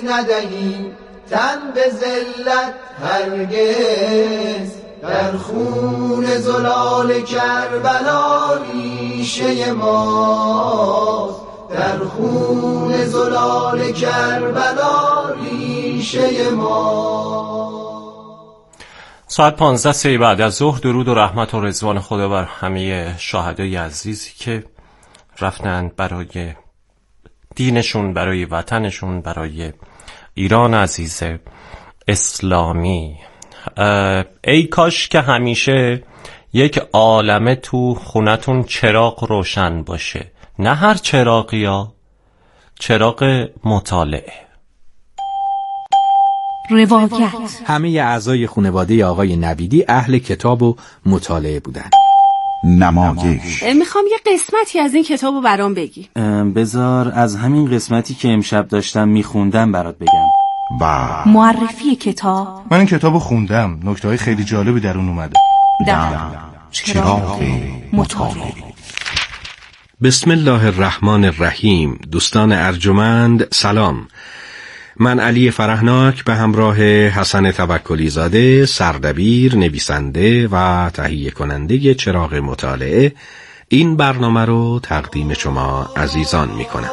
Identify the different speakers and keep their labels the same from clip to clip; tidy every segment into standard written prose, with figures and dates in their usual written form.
Speaker 1: ندهیم تن به ذلت هرگز، در خون زلال کربلا ریشه ماست، در خون زلال کربلا ریشه ماست.
Speaker 2: ساعت 15 بعد از ظهر. درود و رحمت و رضوان خدا بر همه شهدای عزیزی که رفتند برای دینشون، برای وطنشون، برای ایران عزیز اسلامی. ای کاش که همیشه یک عالمه تو خونتون چراغ روشن باشه، نه هر چراغی ها، چراغ مطالعه.
Speaker 3: روایت.
Speaker 4: همه اعضای خانواده آقای نویدی اهل کتاب و مطالعه بودن.
Speaker 5: نمایش.
Speaker 3: میخوام یه قسمتی از این کتابو برام بگی.
Speaker 6: بذار از همین قسمتی که امشب داشتم میخوندم برات بگم.
Speaker 3: معرفی کتاب.
Speaker 5: من این کتابو خوندم، نکته‌های خیلی جالبی در اون اومده. چراغ مطالعه.
Speaker 7: بسم الله الرحمن الرحیم. دوستان ارجمند سلام. من علی فرهناک به همراه حسن توکلی زاده، سردبیر، نویسنده و تهیه کننده چراغ مطالعه، این برنامه رو تقدیم شما عزیزان می کنم.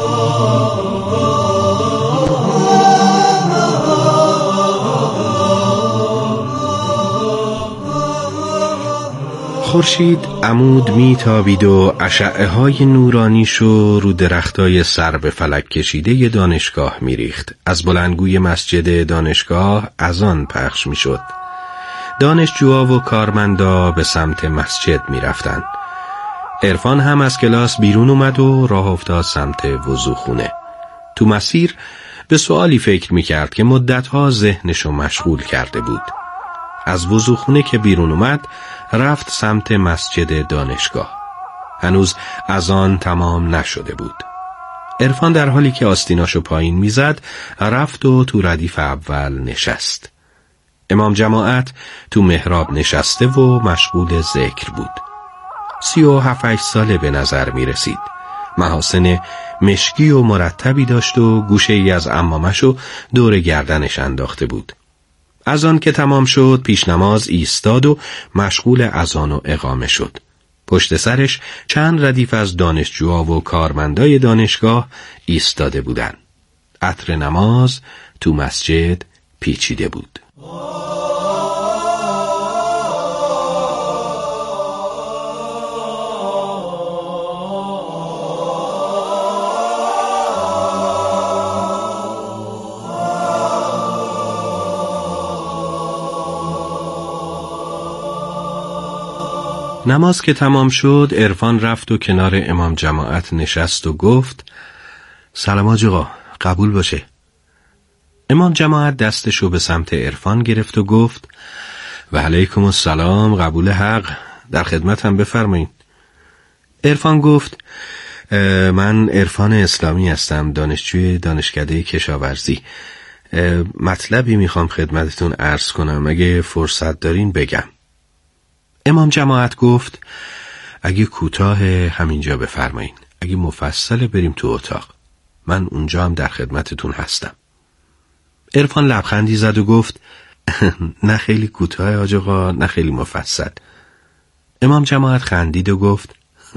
Speaker 7: خورشید عمود میتابید و اشعه های نورانیشو رو درختای سر به فلک کشیده دانشگاه میریخت. از بلندگوی مسجد دانشگاه اذان پخش میشد. دانشجوها و کارمندا به سمت مسجد میرفتن. عرفان هم از کلاس بیرون اومد و راه افتاد سمت وضوخونه. تو مسیر به سوالی فکر میکرد که مدتها ذهنشو مشغول کرده بود. از وضوخونه که بیرون اومد رفت سمت مسجد دانشگاه. هنوز اذان تمام نشده بود. عرفان در حالی که آستیناشو پایین میزد رفت و تو ردیف اول نشست. امام جماعت تو محراب نشسته و مشغول ذکر بود. 37-8 ساله به نظر می رسید. محاسن مشکی و مرتبی داشت و گوشه ای از عمامشو دور گردنش انداخته بود. اذان که تمام شد پیش نماز ایستاد و مشغول اذان و اقامه شد. پشت سرش چند ردیف از دانشجوها و کارمندای دانشگاه ایستاده بودند. عطر نماز تو مسجد پیچیده بود. نماز که تمام شد عرفان رفت و کنار امام جماعت نشست و گفت سلام حاج آقا، قبول باشه. امام جماعت دستشو به سمت عرفان گرفت و گفت و علیکم السلام، قبول حق، در خدمتم، بفرمایید. عرفان گفت من عرفان اسلامی هستم، دانشجوی دانشکده کشاورزی. مطلبی میخوام خدمتتون عرض کنم، اگه فرصت دارین بگم. امام جماعت گفت اگه کوتاه همینجا بفرمایین، اگه مفصل بریم تو اتاق، من اونجا هم در خدمتتون هستم. عرفان لبخندی زد و گفت نه خیلی کوتاه حاج آقا، نه خیلی مفصل. امام جماعت خندید و گفت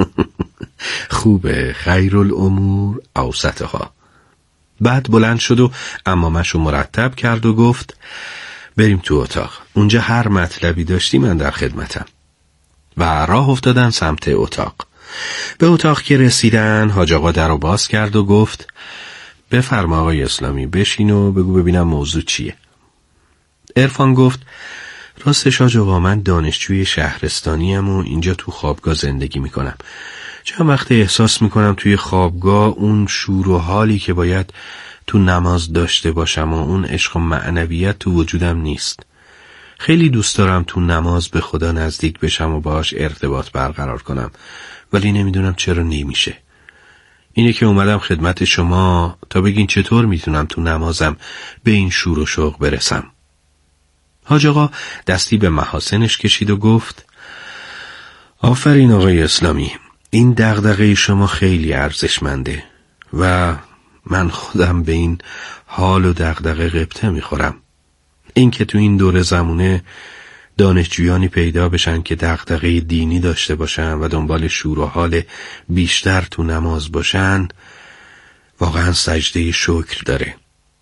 Speaker 7: خوبه، خیر الامور اوسطها. بعد بلند شد و عمامشو مرتب کرد و گفت بریم تو اتاق، اونجا هر مطلبی داشتی من در خدمتم. و راه افتادن سمت اتاق. به اتاق که رسیدن حاج آقا در رو باز کرد و گفت بفرما آقای اسلامی، بشین و بگو ببینم موضوع چیه. عرفان گفت راستش حاج آقا، من دانشجوی شهرستانیم و اینجا تو خوابگاه زندگی میکنم. چند وقت احساس میکنم توی خوابگاه اون شور و حالی که باید تو نماز داشته باشم و اون عشق و معنویت تو وجودم نیست. خیلی دوست دارم تو نماز به خدا نزدیک بشم و باهاش ارتباط برقرار کنم، ولی نمیدونم چرا نمیشه. اینه که اومدم خدمت شما تا بگین چطور میتونم تو نمازم به این شور و شوق برسم. حاج آقا دستی به محاسنش کشید و گفت آفرین آقای اسلامی، این دغدغه شما خیلی ارزشمنده و من خودم به این حال و دغدغه غبطه میخورم. این که تو این دوره زمونه دانشجویانی پیدا بشن که دغدغه دینی داشته باشن و دنبال شور و حال بیشتر تو نماز باشن واقعا سجده شکر داره.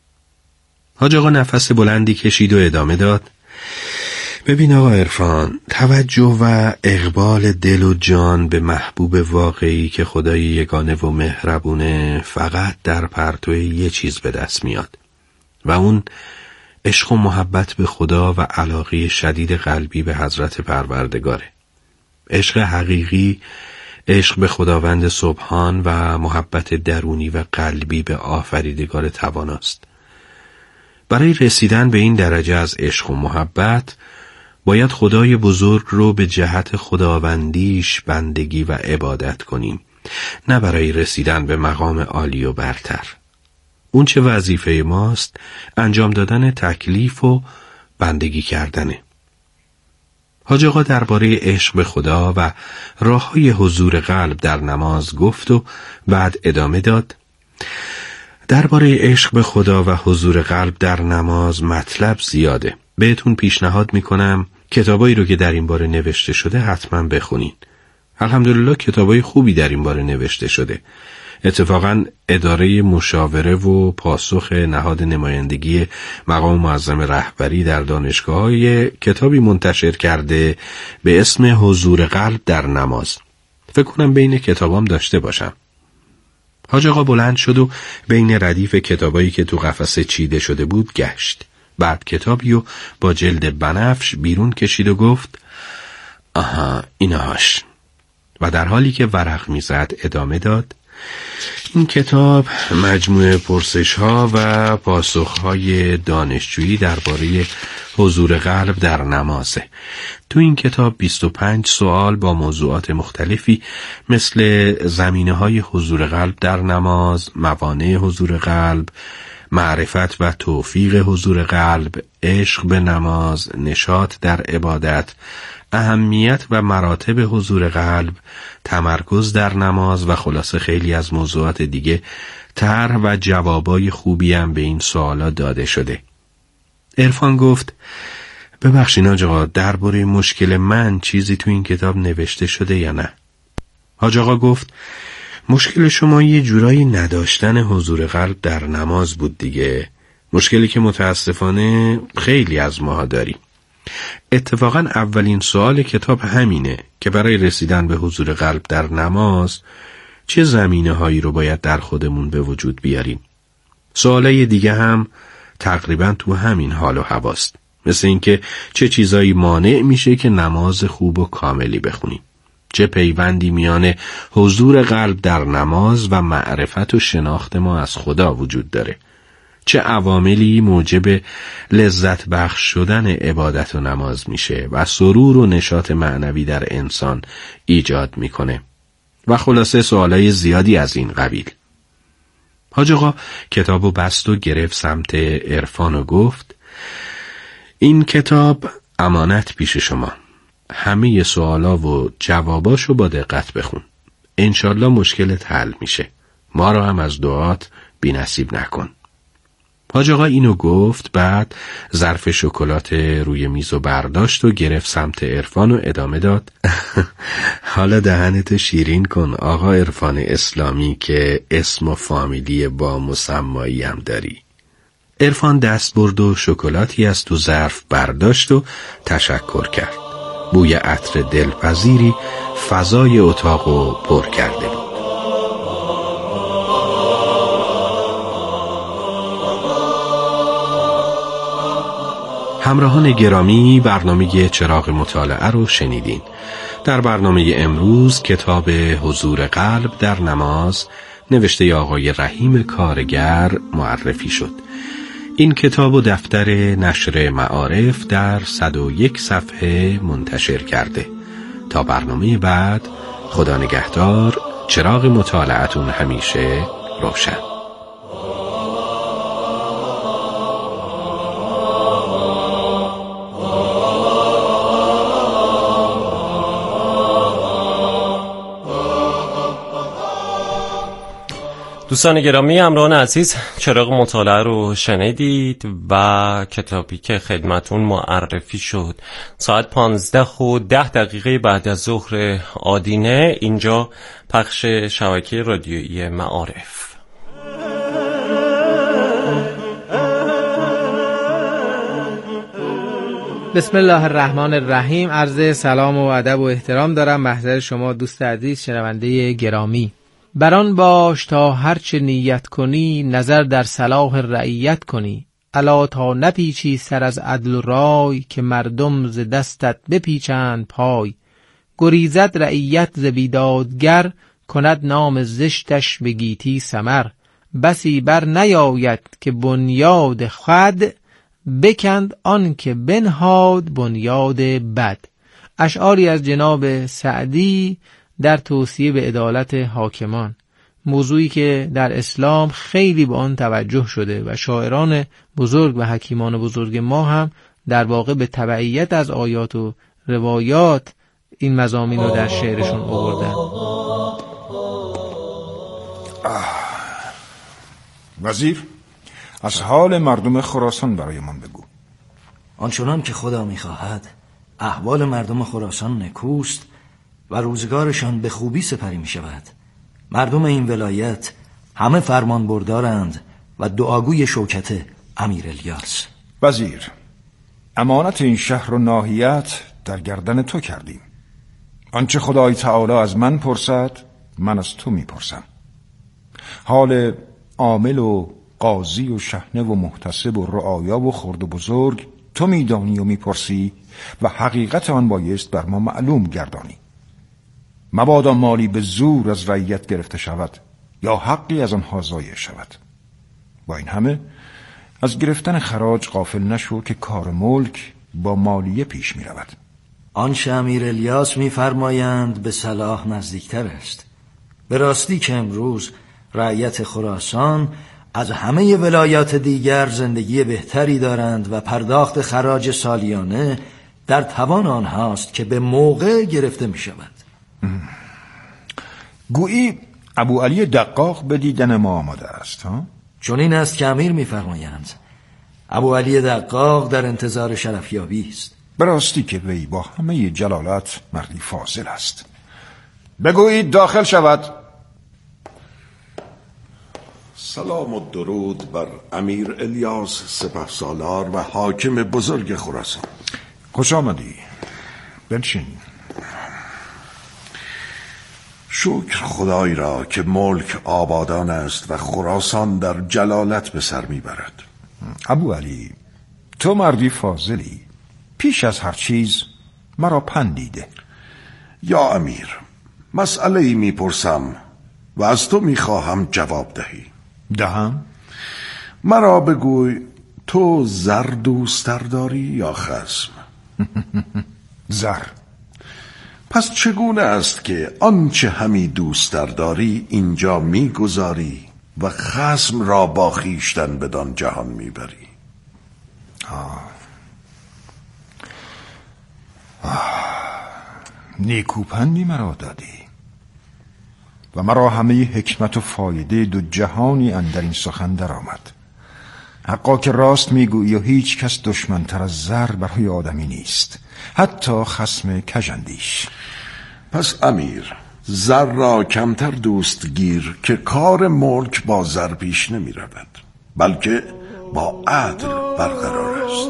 Speaker 7: حاج آقا نفس بلندی کشید و ادامه داد: ببین آقا عرفان، توجه و اقبال دل و جان به محبوب واقعی که خدای یگانه و مهربونه فقط در پرتو یه چیز به دست میاد و اون عشق و محبت به خدا و علاقه شدید قلبی به حضرت پروردگاره. عشق حقیقی، عشق به خداوند سبحان و محبت درونی و قلبی به آفریدگار تواناست. برای رسیدن به این درجه از عشق و محبت باید خدای بزرگ رو به جهت خداوندیش بندگی و عبادت کنیم، نه برای رسیدن به مقام عالی و برتر. اون چه وظیفه ماست انجام دادن تکلیف و بندگی کردنه. حاج آقا درباره عشق به خدا و راه‌های حضور قلب در نماز گفت و بعد ادامه داد: درباره عشق به خدا و حضور قلب در نماز مطلب زیاده. بهتون پیشنهاد میکنم کتابایی رو که در این باره نوشته شده حتما بخونین. الحمدلله کتابای خوبی در این باره نوشته شده. اتفاقاً اداره مشاوره و پاسخ نهاد نمایندگی مقام معظم رهبری در دانشگاه‌های کتابی منتشر کرده به اسم حضور قلب در نماز. فکر کنم بین کتابام داشته باشم. حاج آقا بلند شد و بین ردیف کتابایی که تو قفسه چیده شده بود گشت. بعد کتابیو با جلد بنفش بیرون کشید و گفت: آها اینهاش. و در حالی که ورق میزد ادامه داد: این کتاب مجموعه پرسش‌ها و پاسخ‌های دانشجویی درباره حضور قلب در نمازه. تو این کتاب 25 سوال با موضوعات مختلفی مثل زمینه‌های حضور قلب در نماز، موانع حضور قلب، معرفت و توفیق حضور قلب، عشق به نماز، نشاط در عبادت، اهمیت و مراتب حضور قلب، تمرکز در نماز و خلاصه خیلی از موضوعات دیگه طرح و جوابای خوبی هم به این سوالا داده شده. عرفان گفت: ببخشید حاج آقا، درباره مشکل من چیزی تو این کتاب نوشته شده یا نه؟ حاج آقا گفت: مشکل شما یه جورایی نداشتن حضور قلب در نماز بود دیگه. مشکلی که متاسفانه خیلی از ماها داریم. اتفاقا اولین سوال کتاب همینه که برای رسیدن به حضور قلب در نماز چه زمینه هایی رو باید در خودمون به وجود بیاریم. سوالای دیگه هم تقریبا تو همین حال و هواست، مثل اینکه چه چیزایی مانع میشه که نماز خوب و کاملی بخونیم، چه پیوندی میان حضور قلب در نماز و معرفت و شناخت ما از خدا وجود داره، چه عواملی موجب لذت بخش شدن عبادت و نماز میشه و سرور و نشاط معنوی در انسان ایجاد میکنه و خلاصه سوالای زیادی از این قبیل. حاج آقا کتابو بست و گرفت سمت عرفان و گفت: این کتاب امانت پیش شما. همه سوالا و جواباشو با دقت بخون. انشالله مشکلت حل میشه. ما رو هم از دعات بی نصیب نکن. حاج آقا اینو گفت، بعد ظرف شکلات روی میز و برداشت و گرفت سمت عرفان و ادامه داد: حالا دهنت شیرین کن آقا عرفان اسلامی که اسم و فامیلی با مسمایی هم داری. عرفان دست برد و شکلاتی از تو ظرف برداشت و تشکر کرد. بوی عطر دلپذیری فضای اتاقو پر کرده بود. همراهان گرامی، برنامه چراغ مطالعه رو شنیدین. در برنامه امروز کتاب حضور قلب در نماز نوشته آقای رحیم کارگر معرفی شد. این کتاب و دفتر نشر معارف در 101 صفحه منتشر کرده. تا برنامه بعد، خدا نگهدار. چراغ مطالعتون همیشه روشن.
Speaker 2: دوستان گرامی، همراهان عزیز، چراغ مطالعه رو شنیدید و کتابی که خدمتون معرفی شد. ساعت 15:10 بعد از ظهر آدینه، اینجا پخش شبکه رادیویی معارف.
Speaker 8: بسم الله الرحمن الرحیم. عرض سلام و ادب و احترام دارم محضر شما دوست عزیز شنونده گرامی. بران باش تا هرچه نیت کنی، نظر در صلاح رعیت کنی. الا تا نپیچی سر از عدل و رای، که مردم ز دستت بپیچند پای. گریزد رعیت ز بیدادگر، کند نام زشتش به گیتی ثمر. بسی بر نیاید که بنیاد خود، بکند آن که بنهاد بنیاد بد. اشعاری از جناب سعدی در توصیه به عدالت حاکمان، موضوعی که در اسلام خیلی به آن توجه شده و شاعران بزرگ و حکیمان بزرگ ما هم در واقع به تبعیت از آیات و روایات این مضامین رو در شعرشون آوردن.
Speaker 9: وزیر، از حال مردم خراسان برایمان بگو.
Speaker 10: آنچنان که خدا می‌خواهد احوال مردم خراسان نکوست و روزگارشان به خوبی سپری می‌شود. مردم این ولایت همه فرمان بردارند و دعاگوی شوکت امیر الیاس.
Speaker 9: وزیر، امانت این شهر و ناحیت در گردن تو کردیم. آنچه خدای تعالی از من پرسد، من از تو میپرسم. حال عامل و قاضی و شحنه و محتسب و رعایا و خرد و بزرگ تو میدانی و میپرسی و حقیقت آن بایست بر ما معلوم گردانی. مبادا مالی به زور از رعیت گرفته شود یا حقی از آنها ضایع شود. با این همه از گرفتن خراج غافل نشو که کار ملک با مالیه پیش می رود.
Speaker 10: آنچه امیر الیاس می فرمایند به صلاح نزدیکتر است. به راستی که امروز رعیت خراسان از همه ولایات دیگر زندگی بهتری دارند و پرداخت خراج سالیانه در توان آنهاست که به موقع گرفته می شود.
Speaker 9: گویی ابو علی دقاق به دیدن ما آمده است ها؟
Speaker 10: چون این است که امیر می فرمایند. ابو علی دقاق در انتظار شرفیابی است.
Speaker 9: به راستی که وی با همه جلالت مردی فاضل است. بگویید داخل شود.
Speaker 11: سلام و درود بر امیر الیاس سپهسالار و حاکم بزرگ خراسان.
Speaker 9: خوش آمدی. بنشین.
Speaker 11: شکر خدای را که ملک آبادان است و خراسان در جلالت به سر میبرد.
Speaker 9: ابو علی، تو مردی فاضلی. پیش از هر چیز مرا پندیده.
Speaker 11: یا امیر، مسئله‌ای میپرسم و از تو میخواهم جواب دهی.
Speaker 9: دهم؟
Speaker 11: مرا بگوی، تو زر دوست‌تر داری یا خصم؟
Speaker 9: زر.
Speaker 11: پس چگونه است که آنچه همی دوست‌تر داری اینجا میگذاری و خصم را با خویشتن بدان جهان میبری؟
Speaker 9: نیکوپندی مرا دادی و مرا همه حکمت و فایده دو جهانی اندر این سخن در آمد. حقا که راست میگویی و هیچ کس دشمنتر از زر برای آدمی نیست، حتی خصم کژاندیش.
Speaker 11: پس امیر، زر را کمتر دوست گیر که کار ملک با زر پیش نمی رود، بلکه با عدل برقرار است.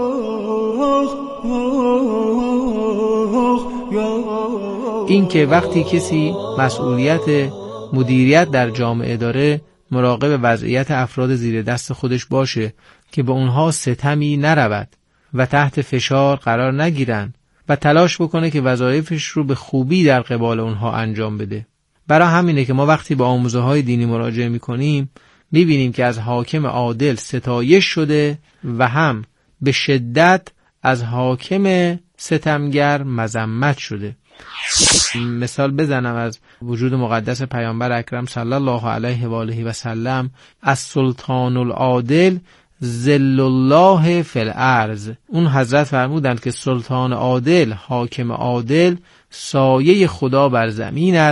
Speaker 8: این که وقتی کسی مسئولیت مدیریت در جامعه داره، مراقب وضعیت افراد زیر دست خودش باشه که به اونها ستمی نرود و تحت فشار قرار نگیرن و تلاش بکنه که وظایفش رو به خوبی در قبال اونها انجام بده. برای همینه که ما وقتی به آموزه های دینی مراجعه میکنیم میبینیم که از حاکم عادل ستایش شده و هم به شدت از حاکم ستمگر مذمت شده. مثال بزنم از وجود مقدس پیامبر اکرم صلی الله علیه و آله و سلم: از سلطان العادل ذل الله فی الارض. اون حضرت فرمودند که سلطان عادل، حاکم عادل، سایه خدا بر زمین است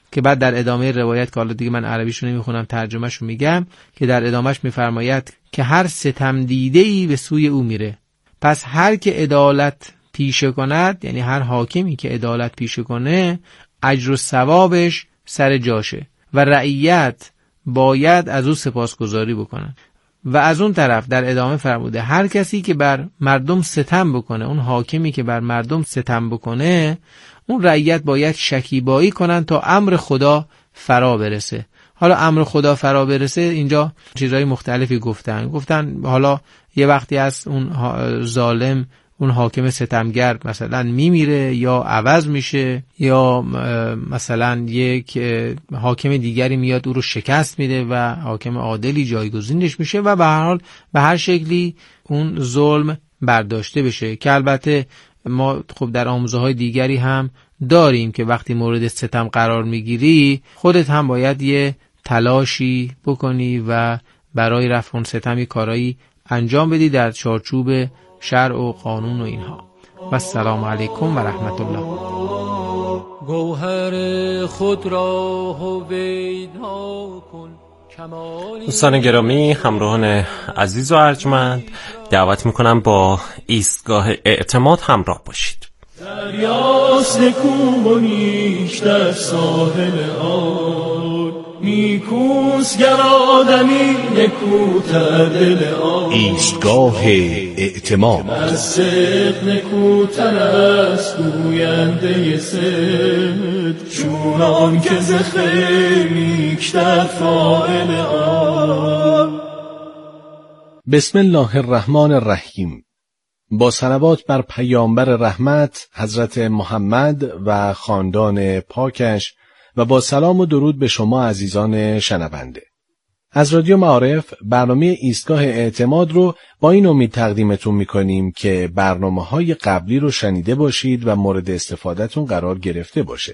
Speaker 8: که بعد در ادامه روایت که حالا دیگه من عربیشو نمیخونم ترجمهشو میگم، که در ادامهش میفرماید که هر ستم دیده‌ای به سوی او میره، پس هر که عدالت پیشه کند، یعنی هر حاکمی که عدالت پیشه کنه، اجر و ثوابش سر جاشه و رعیت باید از او سپاسگزاری بکنن. و از اون طرف در ادامه فرموده هر کسی که بر مردم ستم بکنه، اون حاکمی که بر مردم ستم بکنه، اون رعیت باید شکیبایی کنن تا امر خدا فرا برسه. حالا امر خدا فرا برسه اینجا چیزهای مختلفی گفتن حالا یه وقتی از اون ظالم، اون حاکم ستمگر مثلا میمیره یا عوض میشه، یا مثلا یک حاکم دیگری میاد او رو شکست میده و حاکم عادلی جایگزینش میشه و به هر حال به هر شکلی اون ظلم برداشته بشه. که البته ما خب در آموزه های دیگری هم داریم که وقتی مورد ستم قرار میگیری خودت هم باید یه تلاشی بکنی و برای رفع اون ستم کارایی انجام بدی در چارچوب شرع و قانون و اینها. و السلام علیکم و رحمت الله.
Speaker 12: گوهر خود را هویدا کن.
Speaker 2: دوستان گرامی، همراهان عزیز و ارجمند، دعوت میکنم با ایستگاه اعتماد همراه باشید.
Speaker 12: دریاست نکوبونیش در ساحل آن، نیکوست گر آدمی نکوتر دل آن.
Speaker 7: ایستگاه اعتماد.
Speaker 12: از صدق نکوتر است گوینده صدق، چونان که ز خیر نیکتر فاعل آن.
Speaker 7: بسم الله الرحمن الرحیم. با صلوات بر پیامبر رحمت حضرت محمد و خاندان پاکش و با سلام و درود به شما عزیزان شنونده. از رادیو معارف برنامه ایستگاه اعتماد رو با این امید تقدیمتون میکنیم که برنامه‌های قبلی رو شنیده باشید و مورد استفادهتون قرار گرفته باشه.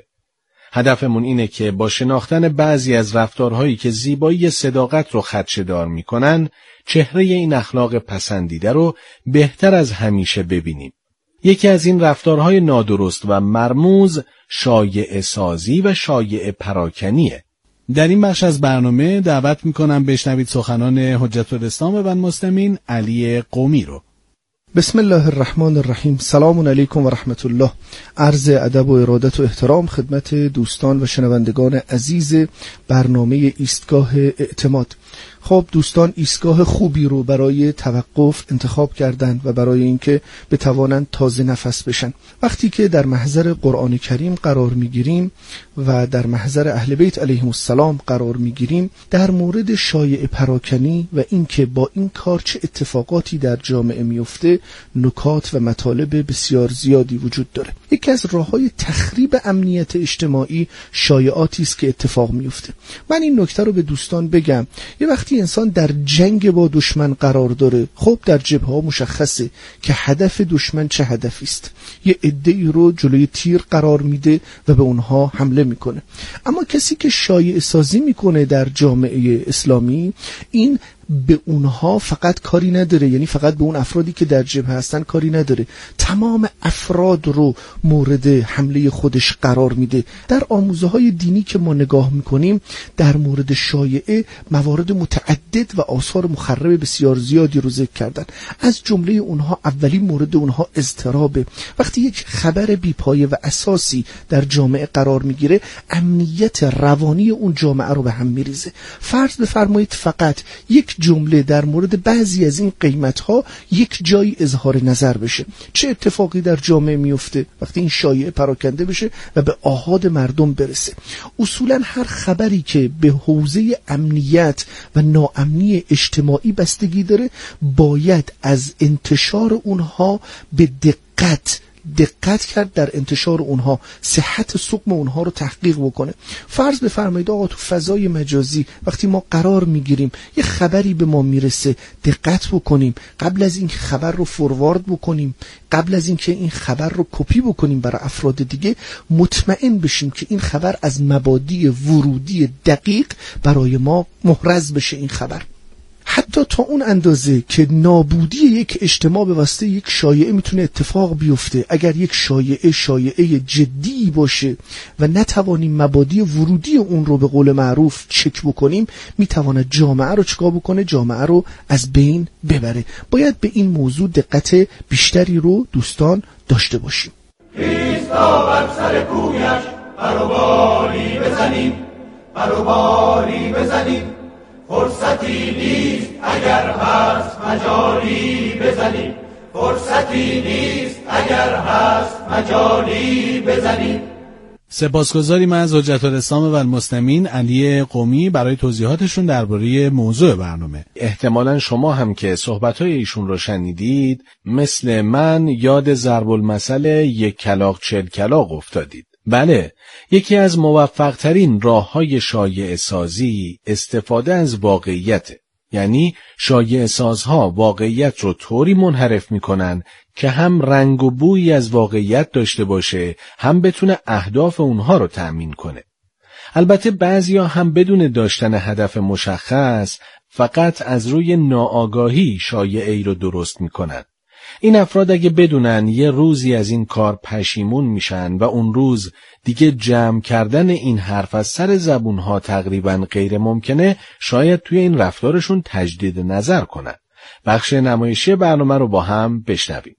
Speaker 7: هدفمون اینه که با شناختن بعضی از رفتارهایی که زیبایی صداقت رو خدشه‌دار میکنن، چهره این اخلاق پسندیده رو بهتر از همیشه ببینیم. یکی از این رفتارهای نادرست و مرموز شایعه سازی و شایعه پراکنیه.
Speaker 13: در این بخش از برنامه دعوت میکنم بشنوید سخنان حجت الاسلام و المسلمین علی قومی رو.
Speaker 14: بسم الله الرحمن الرحیم. سلام علیکم و رحمت الله. عرض ادب و ارادت و احترام خدمت دوستان و شنوندگان عزیز برنامه ایستگاه اعتماد. خب دوستان، ایستگاه خوبی رو برای توقف انتخاب کردند و برای اینکه بتوانند تازه نفس بشن. وقتی که در محضر قرآن کریم قرار میگیریم و در محضر اهل بیت علیهم السلام قرار میگیریم، در مورد شایعه پراکنی و اینکه با این کار چه اتفاقاتی در جامعه میفته، نکات و مطالب بسیار زیادی وجود داره. یکی از راههای تخریب امنیت اجتماعی شایعاتی است که اتفاق میفته. من این نکته رو به دوستان بگم. یه وقتی انسان در جنگ با دشمن قرار داره، خب در جبهه مشخصه که هدف دشمن چه هدفی است. یه عده‌ای رو جلوی تیر قرار میده و به اونها حمله میکنه. اما کسی که شایعه سازی میکنه در جامعه اسلامی، این به اونها فقط کاری نداره، یعنی فقط به اون افرادی که در جبهه هستن کاری نداره، تمام افراد رو مورد حمله خودش قرار میده. در آموزه های دینی که ما نگاه میکنیم در مورد شایعه موارد متعدد و آثار مخرب بسیار زیادی رو ذکر کردن. از جمله اونها اولین مورد اونها اضطرابه. وقتی یک خبر بی‌پایه و اساسی در جامعه قرار میگیره، امنیت روانی اون جامعه رو به هم میریزه. فرض بفرمایید فقط یک جمله در مورد بعضی از این قیمت‌ها یک جایی اظهار نظر بشه، چه اتفاقی در جامعه میفته وقتی این شایعه پراکنده بشه و به آحاد مردم برسه؟ اصولا هر خبری که به حوزه امنیت و ناامنی اجتماعی بستگی داره باید از انتشار اونها به دقت کرد، در انتشار اونها صحت سقم اونها رو تحقیق بکنه. فرض بفرمایید آقا تو فضای مجازی وقتی ما قرار میگیریم یه خبری به ما میرسه، دقت بکنیم، قبل از این خبر رو فوروارد بکنیم، قبل از این که این خبر رو کپی بکنیم برای افراد دیگه، مطمئن بشیم که این خبر از مبادی ورودی دقیق برای ما محرز بشه. این خبر حتی تا اون اندازه که نابودی یک اجتماع به واسطه یک شایعه میتونه اتفاق بیفته. اگر یک شایعه جدی باشه و نتوانیم مبادی ورودی اون رو به قول معروف چک بکنیم، میتواند جامعه رو چکار بکنه؟ جامعه رو از بین ببره. باید به این موضوع دقت بیشتری رو دوستان داشته باشیم.
Speaker 12: ایستا بر سر کویش براباری بزنیم، براباری بزنیم، فرصتی نیست اگر هست مجالی بزنیم، فرصتی نیست اگر هست مجالی بزنیم.
Speaker 13: سپاسگزاریم از حجت الاسلام و المسلمین علی قمی برای توضیحاتشون درباره موضوع برنامه.
Speaker 7: احتمالاً شما هم که صحبت‌های ایشون رو شنیدید مثل من یاد ضرب المثل 1 کلاغ 40 کلاغ افتادید. بله، یکی از موفق‌ترین راه‌های شایعه سازی استفاده از واقعیته. یعنی شایعه سازها واقعیت رو طوری منحرف میکنن که هم رنگ و بویی از واقعیت داشته باشه، هم بتونه اهداف اونها رو تأمین کنه. البته بعضیا هم بدون داشتن هدف مشخص فقط از روی ناآگاهی شایعه‌ای رو درست میکنن. این افراد اگه بدونن یه روزی از این کار پشیمون میشن و اون روز دیگه جمع کردن این حرف از سر زبونها تقریبا غیر ممکنه، شاید توی این رفتارشون تجدید نظر کنن. بخش نمایشی برنامه رو با هم بشنویم.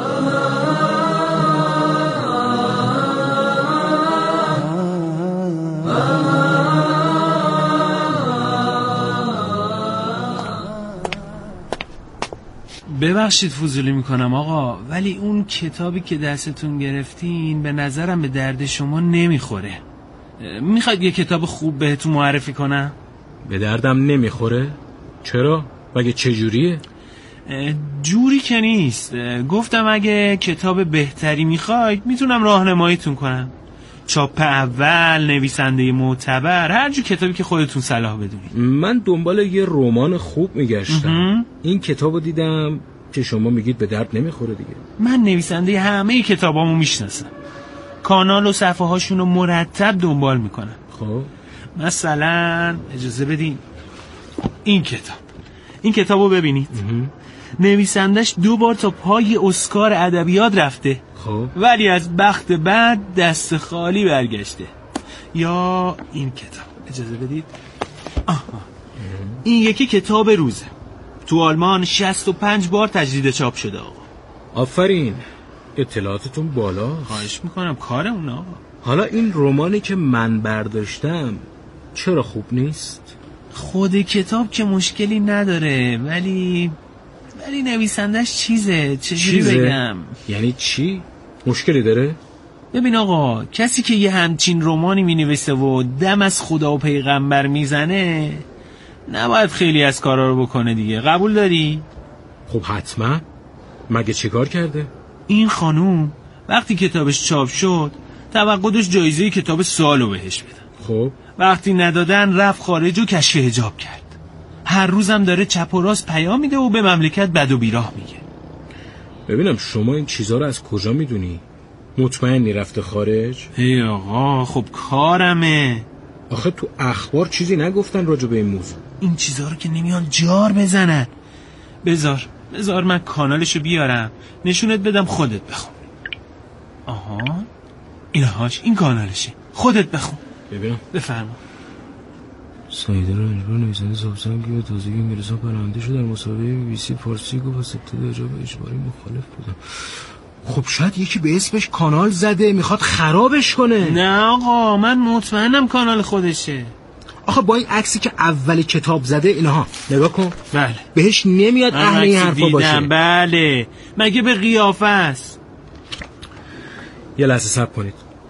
Speaker 15: ببخشید فضولی میکنم آقا، ولی اون کتابی که دستتون گرفتین به نظرم به درد شما نمیخوره. میخواید یه کتاب خوب بهتون معرفی کنم؟
Speaker 16: به دردم نمیخوره؟ چرا؟ مگه چجوریه؟
Speaker 15: جوری که نیست. گفتم اگه کتاب بهتری میخواید میتونم راهنماییتون کنم. چاپ اول، نویسنده معتبر، هر جو کتابی که خودتون صلاح بدونید.
Speaker 16: من دنبال یه رمان خوب میگشتم. این کتابو دیدم که شما میگید به درد نمیخوره دیگه.
Speaker 15: من نویسنده همه کتابامو میشناسم. کانال و صفحه هاشون رو مرتب دنبال میکنم.
Speaker 16: خب
Speaker 15: مثلا اجازه بدین این کتابو ببینید. نویسندش 2 بار تا پای اسکار ادبیات رفته.
Speaker 16: خب
Speaker 15: ولی از بخت بعد دست خالی برگشته. یا این کتاب اجازه بدید. این یکی کتاب روزه. تو آلمان 65 بار تجدید چاپ شده آقا.
Speaker 16: آفرین، اطلاعاتتون بالا.
Speaker 15: خواهش میکنم، کارمون آقا.
Speaker 16: حالا این رمانی که من برداشتم چرا خوب نیست؟
Speaker 15: خود کتاب که مشکلی نداره، ولی نویسندش چجوری بگم؟
Speaker 16: یعنی چی؟ مشکلی داره؟
Speaker 15: ببین آقا، کسی که یه همچین رمانی مینویسه و دم از خدا و پیغمبر میزنه نباید خیلی از کارا رو بکنه دیگه. قبول داری؟
Speaker 16: خب حتما. مگه چی کار کرده؟
Speaker 15: این خانوم وقتی کتابش چاپ شد توقع داشت جایزه کتاب سالو بهش بدن.
Speaker 16: خب
Speaker 15: وقتی ندادن رفت خارج و کشف حجاب کرد. هر روزم داره چپ و راست پیام میده و به مملکت بد و بیراه میگه.
Speaker 16: ببینم شما این چیزا رو از کجا میدونی؟ مطمئنی رفته خارج؟
Speaker 15: ای آقا خب کارمه.
Speaker 16: آخه تو اخبار چیزی نگفتن راجع به این موضوع.
Speaker 15: این چیزا رو که نمیان جار بزنن. بذار من کانالشو بیارم نشونت بدم، خودت بخون. آها اینهاش، این کانالشه، خودت بخون.
Speaker 16: ببینم.
Speaker 15: بفرما.
Speaker 16: سایده رنجبر نویسنده سابسنگ که تازگی انگلیسان پرنده شد در مسابقه BBC فارسی گفت از ابتدا اجابه اجباری مخالف بودم. خب شاید یکی به اسمش کانال زده میخواد خرابش کنه.
Speaker 15: نه آقا، من مطمئنم کانال خودشه.
Speaker 16: آخه با این عکسی که اول کتاب زده اینها نگاه کن.
Speaker 15: بله.
Speaker 16: بهش نمیاد اهل این حرفا باشه.
Speaker 15: بله. مگه به قیافه است.
Speaker 16: یه لحظه صبر کنید.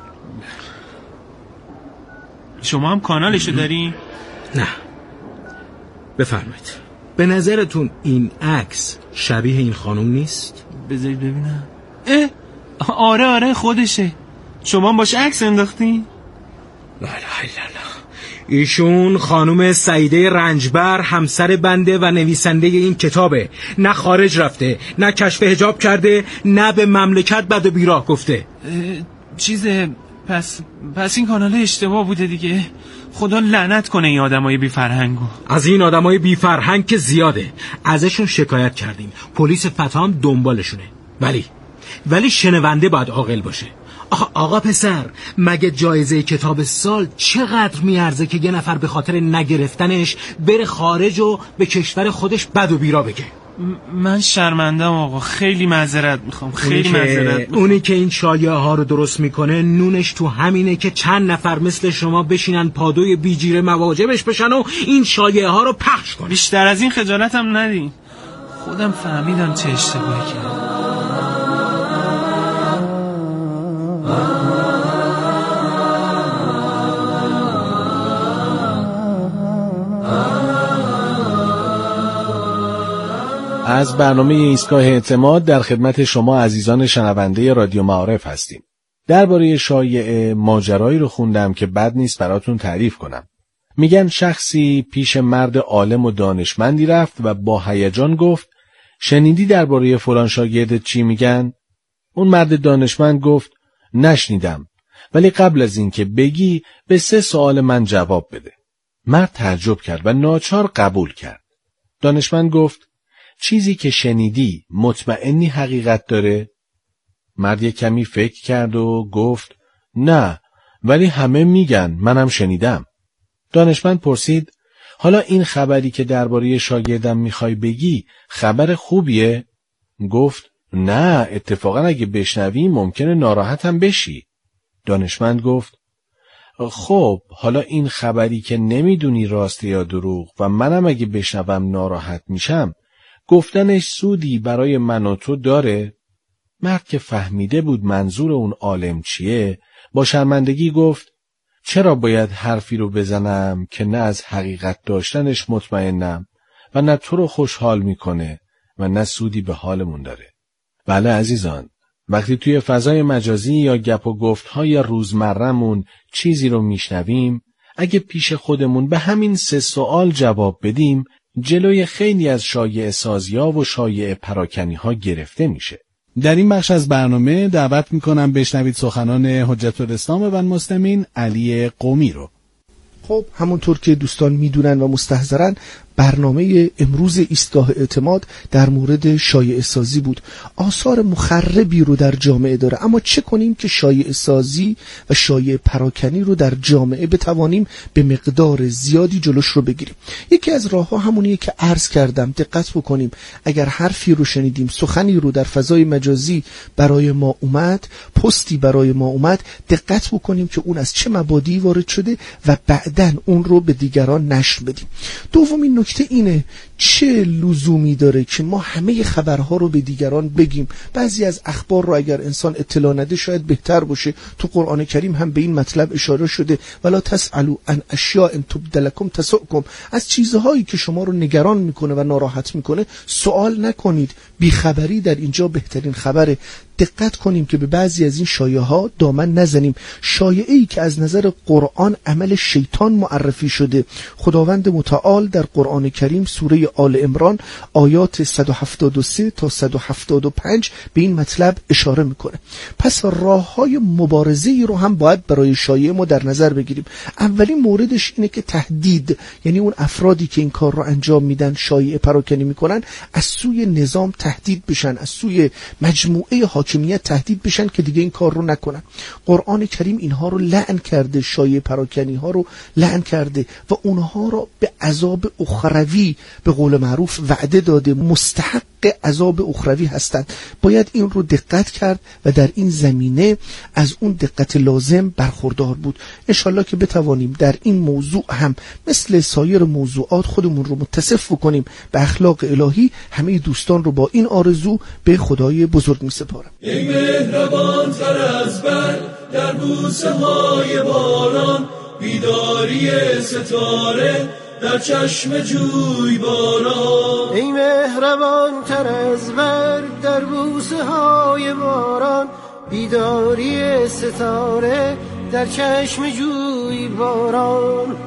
Speaker 15: شما هم کانالشو دارین؟
Speaker 16: نه. بفرمایید. به نظرتون این عکس شبیه این خانم نیست؟
Speaker 15: بذارید ببینم. آره خودشه. شما باش عکس انداختین؟
Speaker 16: لا اله الا الله. ایشون خانم سعیده رنجبر، همسر بنده و نویسنده این کتابه. نه خارج رفته، نه کشف حجاب کرده، نه به مملکت بد و بیراه گفته.
Speaker 15: پس این کانال اشتباه بوده دیگه. خدا لعنت کنه این آدمای بی فرهنگو.
Speaker 16: از این آدمای بی فرهنگ که زیاده، ازشون شکایت کردیم، پلیس فتا هم دنبالشونه. ولی شنونده باید عاقل باشه. آقا پسر، مگه جایزه کتاب سال چقدر میارزه که یه نفر به خاطر نگرفتنش بره خارج و به کشور خودش بد و بیرا بگه؟
Speaker 15: من شرمندم آقا، خیلی معذرت میخوام، خیلی معذرت میخوام.
Speaker 16: اونی که این شایعه ها رو درست میکنه نونش تو همینه که چند نفر مثل شما بشینن پادوی بیجیره مواجبش بشن و این شایعه ها رو پخش کنن.
Speaker 15: بیشتر از این خجالتم ندین. خودم فهمیدم چه اشتباهی کردم.
Speaker 13: از برنامه ایستگاه اعتماد در خدمت شما عزیزان شنونده رادیو معارف هستیم. درباره شایعه ماجرایی رو خوندم که بد نیست براتون تعریف کنم. میگن شخصی پیش مرد عالم و دانشمندی رفت و با هیجان گفت شنیدی درباره فلان شاگردت چی میگن؟ اون مرد دانشمند گفت نشنیدم، ولی قبل از این که بگی به 3 سوال من جواب بده. مرد تعجب کرد و ناچار قبول کرد. دانشمند گفت چیزی که شنیدی مطمئنی حقیقت داره؟ مرد یک کمی فکر کرد و گفت نه، ولی همه میگن، منم شنیدم. دانشمند پرسید حالا این خبری که درباره شاگردم میخوای بگی خبر خوبیه؟ گفت نه، اتفاقا اگه بشنوی ممکنه ناراحتم بشی. دانشمند گفت خب حالا این خبری که نمیدونی راسته یا دروغ و منم اگه بشنوم ناراحت میشم، گفتنش سودی برای من و تو داره؟ مرد که فهمیده بود منظور اون عالم چیه با شرمندگی گفت چرا باید حرفی رو بزنم که نه از حقیقت داشتنش مطمئنم و نه تو رو خوشحال میکنه و نه سودی به حالمون داره. بله عزیزان، وقتی توی فضای مجازی یا گپ و گفت‌های روزمره‌مون چیزی رو میشنویم، اگه پیش خودمون به همین 3 سوال جواب بدیم، جلوی خیلی از شایعه سازی‌ها و شایعه پراکنی‌ها گرفته میشه. در این بخش از برنامه دعوت میکنم بشنوید سخنان حجت الاسلام و المسلمین علی قمی رو.
Speaker 14: خب همونطور که دوستان میدونن و مستحضرن، برنامه امروز ایستگاه اعتماد در مورد شایعه سازی بود. آثار مخربی رو در جامعه داره، اما چه کنیم که شایعه سازی و شایعه پراکنی رو در جامعه بتوانیم به مقدار زیادی جلوش رو بگیریم؟ یکی از راه‌ها همونیه که عرض کردم. دقت بکنیم، اگر حرفی رو شنیدیم، سخنی رو در فضای مجازی برای ما اومد، پستی برای ما اومد، دقت بکنیم که اون از چه مبادی وارد شده و بعداً اون رو به دیگران نشر بدیم. دومین نکته اینه، چه لزومی داره که ما همه خبرها رو به دیگران بگیم؟ بعضی از اخبار رو اگر انسان اطلاع نده شاید بهتر باشه. تو قرآن کریم هم به این مطلب اشاره شده، ولا تسألوا عن اشیاء ان تبد لکم تسؤکم. از چیزهایی که شما رو نگران میکنه و ناراحت میکنه سوال نکنید. بیخبری در اینجا بهترین خبره. دقت کنیم که به بعضی از این شایعه ها دامن نزنیم. شایعه‌ای که از نظر قرآن عمل شیطان معرفی شده، خداوند متعال در قرآن کریم سوره آل عمران آیات 173 تا 175 به این مطلب اشاره میکنه. پس راه‌های مبارزه‌ای رو هم باید برای شایعه ما در نظر بگیریم. اولین موردش اینه که تهدید، یعنی اون افرادی که این کار رو انجام میدن، شایعه پراکنی میکنن، از سوی نظام تهدید بشن، از سوی مجموعه حاکمیت تهدید بشن که دیگه این کار رو نکنن. قرآن کریم اینها رو لعن کرده، شایعه پراکنی ها رو لعن کرده و اونها رو به عذاب اخروی به قول معروف وعده داده، مستحق عذاب اخروی هستند. باید این رو دقت کرد و در این زمینه از اون دقت لازم برخوردار بود. انشالله که بتوانیم در این موضوع هم مثل سایر موضوعات خودمون رو متصف کنیم به اخلاق الهی. همه دوستان رو با این آرزو به خدای بزرگ می سپارم.
Speaker 12: ای مهربان تر از بر در بوسه های باران، بیداری ستاره در چشم جوی باران.
Speaker 17: ای مهربان تر از برگ در بوسه های باران، بیداری ستاره در چشم جوی باران.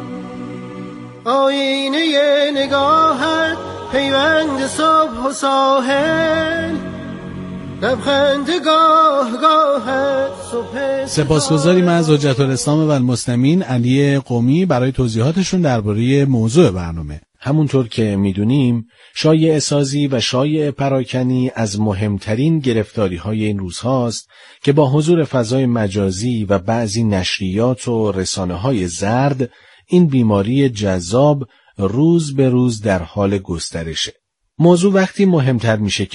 Speaker 17: آینه نگاهت پیوند صبح و ساحل، لبخند گاه گاهت صبح
Speaker 13: سپاسگزاریم از حجت الاسلام و المسلمین علی قمی برای توضیحاتشون درباره موضوع برنامه. همونطور که میدونیم شایعه سازی و شایعه پراکنی از مهمترین گرفتاری‌های این روزهاست که با حضور فضای مجازی و بعضی نشریات و رسانه‌های زرد این بیماری جذاب روز به روز در حال گسترشه. موضوع وقتی مهمتر میشه که